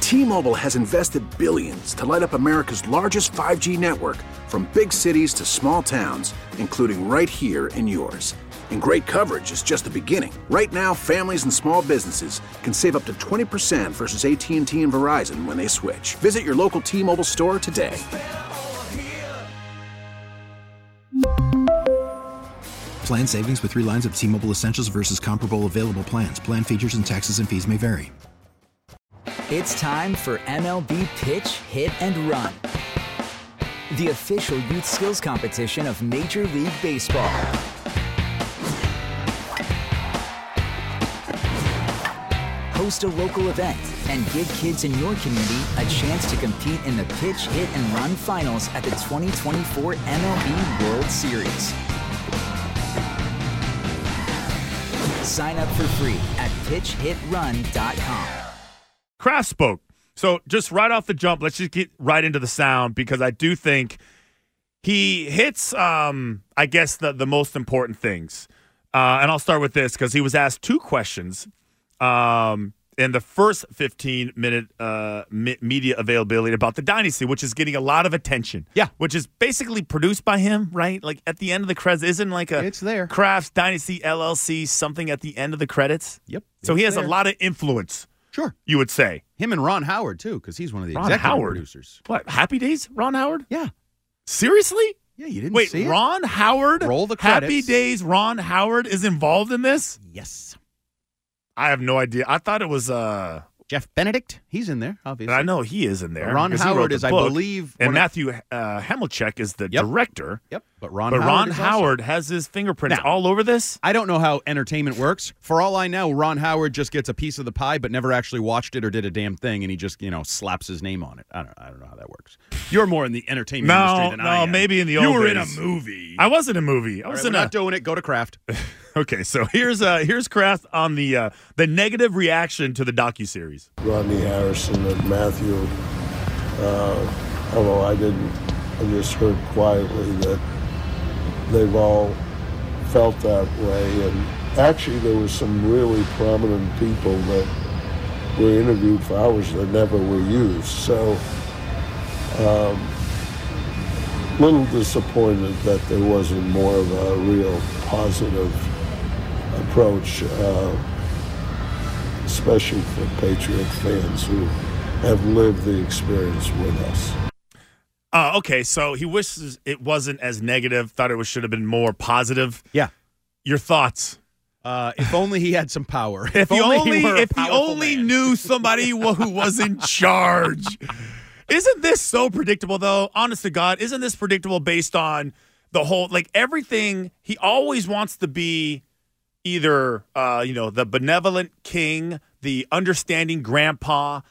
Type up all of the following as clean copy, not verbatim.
T-Mobile has invested billions to light up America's largest 5G network, from big cities to small towns, including right here in yours. And great coverage is just the beginning. Right now, families and small businesses can save up to 20% versus AT&T and Verizon when they switch. Visit your local T-Mobile store today. Plan savings with 3 lines of T-Mobile Essentials versus comparable available plans. Plan features and taxes and fees may vary. It's time for MLB Pitch, Hit, and Run, the official youth skills competition of Major League Baseball. Host a local event and give kids in your community a chance to compete in the Pitch, Hit, and Run finals at the 2024 MLB World Series. Sign up for free at pitchhitrun.com. Kraft spoke. So just right off the jump, let's just get right into the sound, because I do think he hits, I guess, the most important things. And I'll start with this, because he was asked 2 questions in the first 15-minute media availability about the Dynasty, which is getting a lot of attention. Yeah. Which is basically produced by him, right? Like at the end of the credits, isn't like a it's there. Kraft's Dynasty LLC something at the end of the credits? Yep. So he has a lot of influence. Sure. You would say. Him and Ron Howard, too, because he's one of the Ron executive Howard? producers. What, Happy Days, Ron Howard? Yeah. Seriously? Yeah, you didn't Wait, see it? Ron Howard? Roll the credits. Happy Days, Ron Howard is involved in this? Yes. I have no idea. I thought it was Jeff Benedict, he's in there, obviously. I know he is in there. Ron because he wrote Howard the is, I book, believe... and Matthew Hamilchek is the director. Yep, but Ron Howard Howard has his fingerprints Now, all over this? I don't know how entertainment works. For all I know, Ron Howard just gets a piece of the pie but never actually watched it or did a damn thing, and he just, slaps his name on it. I don't know how that works. You're more in the entertainment industry than I am. No, maybe in the old You were days. in a movie. I was in a movie. We're not doing it. Go to Kraft. Okay, so here's Kraft on the negative reaction to the docuseries. Rodney Harrison and Matthew, although I just heard quietly that they've all felt that way. And actually there were some really prominent people that were interviewed for hours that never were used. So a little disappointed that there wasn't more of a real positive approach, especially for Patriot fans who have lived the experience with us. Okay, so he wishes it wasn't as negative, thought it should have been more positive. Yeah. Your thoughts? If only he had some power. If he only man. knew somebody who was in charge. Isn't this so predictable, though? Honest to God, isn't this predictable based on the whole, everything? He always wants to be either, the benevolent king, the understanding grandpa,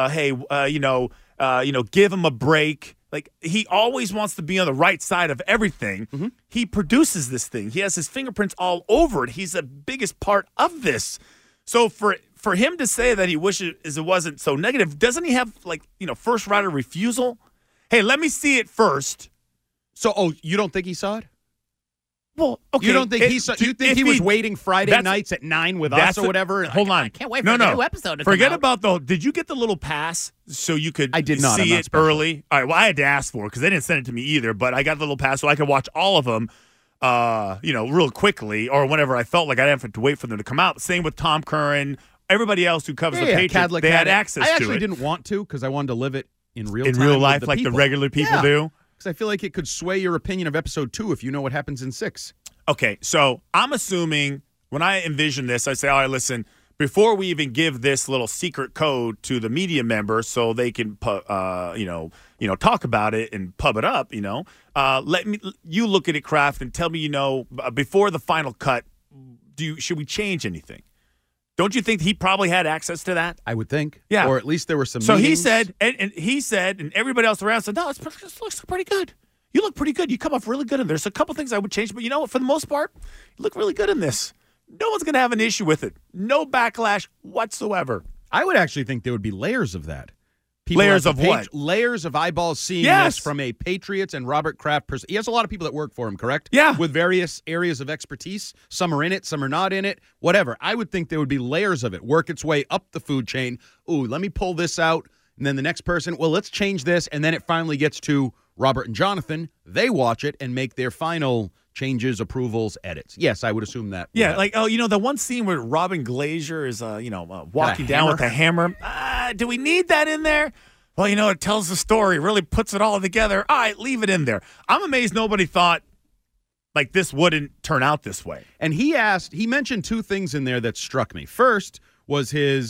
the, give him a break. He always wants to be on the right side of everything. Mm-hmm. He produces this thing. He has his fingerprints all over it. He's the biggest part of this. So for him to say that he wishes it wasn't so negative, doesn't he have, first right of refusal? Hey, let me see it first. So, you don't think he saw it? Well, okay. You don't think he saw? You think he was waiting Friday nights at 9 with us or whatever? Hold on. I can't wait for the new episode to Forget come out. did you get the little pass so you could I did not, see I'm not it special. early? All right, well, I had to ask for it because they didn't send it to me either, but I got the little pass so I could watch all of them, real quickly, or whenever I felt like I didn't have to wait for them to come out. Same with Tom Curran, everybody else who covers the Patriots. They had access to it. I actually didn't want to because I wanted to live it in real time. In real life, like people. the regular people do? Because I feel like it could sway your opinion of episode 2 if you know what happens in 6. Okay, so I'm assuming when I envision this, I say, all right, listen, before we even give this little secret code to the media members so they can, talk about it and pub it up, you look at it, Kraft, and tell me, before the final cut, should we change anything? Don't you think he probably had access to that? I would think. Yeah. Or at least there were some So meetings. he said, and everybody else around said, no, this looks pretty good. You look pretty good. You come off really good in there. There's a couple things I would change, but you know what? For the most part, you look really good in this. No one's going to have an issue with it. No backlash whatsoever. I would actually think there would be layers of that. Layers of what? Layers of eyeballs seeing this from a Patriots and Robert Kraft person. He has a lot of people that work for him, correct? Yeah. With various areas of expertise. Some are in it, some are not in it, whatever. I would think there would be layers of it. Work its way up the food chain. Ooh, let me pull this out. And then the next person, well, let's change this. And then it finally gets to Robert and Jonathan. They watch it and make their final changes, approvals, edits. Yes, I would assume that. Yeah, like, the one scene where Robin Glazer is, walking down with a hammer. Do we need that in there? Well, it tells the story, really puts it all together. All right, leave it in there. I'm amazed nobody thought, like, this wouldn't turn out this way. And he mentioned two things in there that struck me. First was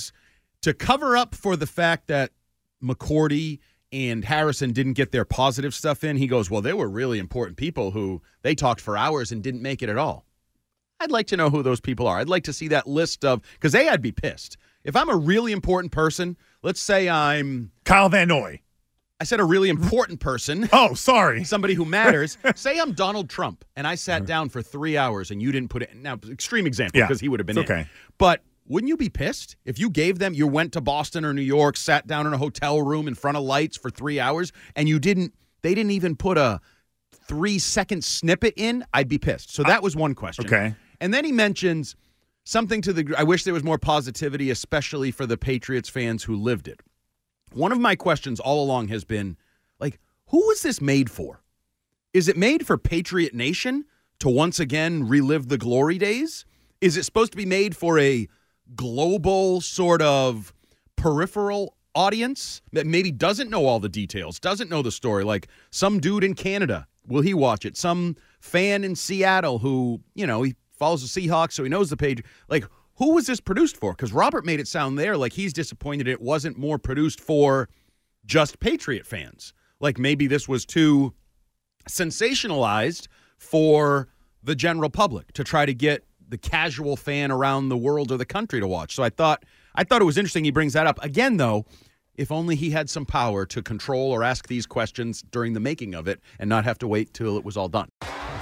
to cover up for the fact that McCourty and Harrison didn't get their positive stuff in. He goes, well, they were really important people who they talked for hours and didn't make it at all. I'd like to know who those people are. I'd like to see that list of, because I'd be pissed. If I'm a really important person, let's say I'm Kyle Van Noy. I said a really important person. Oh, sorry. Somebody who matters. Say I'm Donald Trump, and I sat down for 3 hours, and you didn't put it. Now, extreme example, because he would have been okay. in. But wouldn't you be pissed if you gave them, you went to Boston or New York, sat down in a hotel room in front of lights for 3 hours, and they didn't even put a 3-second snippet in? I'd be pissed. So that was one question. Okay. And then he mentions something I wish there was more positivity, especially for the Patriots fans who lived it. One of my questions all along has been, like, who was this made for? Is it made for Patriot Nation to once again relive the glory days? Is it supposed to be made for a global sort of peripheral audience that maybe doesn't know all the details, doesn't know the story? Like some dude in Canada, will he watch it? Some fan in Seattle who, he follows the Seahawks, so he knows the page. Like, who was this produced for? Because Robert made it sound there like he's disappointed it wasn't more produced for just Patriot fans. Like maybe this was too sensationalized for the general public to try to get the casual fan around the world or the country to watch. So I thought it was interesting he brings that up. Again, though, if only he had some power to control or ask these questions during the making of it and not have to wait till it was all done.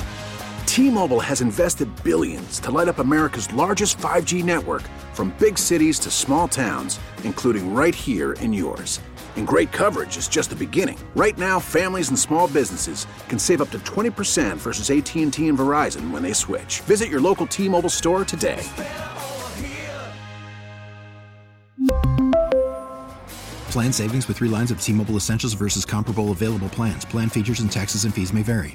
T-Mobile has invested billions to light up America's largest 5G network, from big cities to small towns, including right here in yours. And great coverage is just the beginning. Right now, families and small businesses can save up to 20% versus AT&T and Verizon when they switch. Visit your local T-Mobile store today. Plan savings with 3 lines of T-Mobile Essentials versus comparable available plans. Plan features and taxes and fees may vary.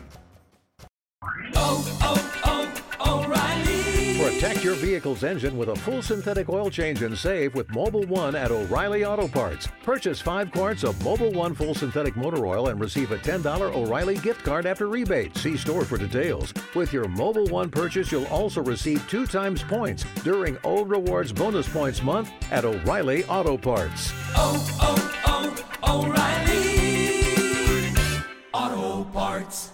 Protect your vehicle's engine with a full synthetic oil change and save with Mobil 1 at O'Reilly Auto Parts. Purchase 5 quarts of Mobil 1 full synthetic motor oil and receive a $10 O'Reilly gift card after rebate. See store for details. With your Mobil 1 purchase, you'll also receive 2 times points during O Rewards Bonus Points Month at O'Reilly Auto Parts. O'Reilly Auto Parts.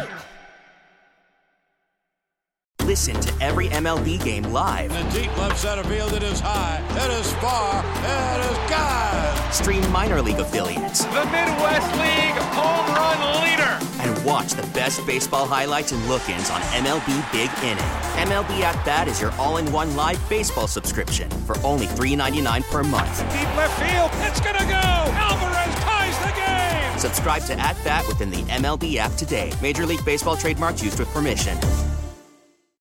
Listen to every MLB game live. In the deep left center field, it is high, it is far, it is gone. Stream minor league affiliates. The Midwest League home run leader. And watch the best baseball highlights and look-ins on MLB Big Inning. MLB At Bat is your all-in-one live baseball subscription for only $3.99 per month. Deep left field, it's gonna go. Alvarez ties the game. Subscribe to At Bat within the MLB app today. Major League Baseball trademarks used with permission.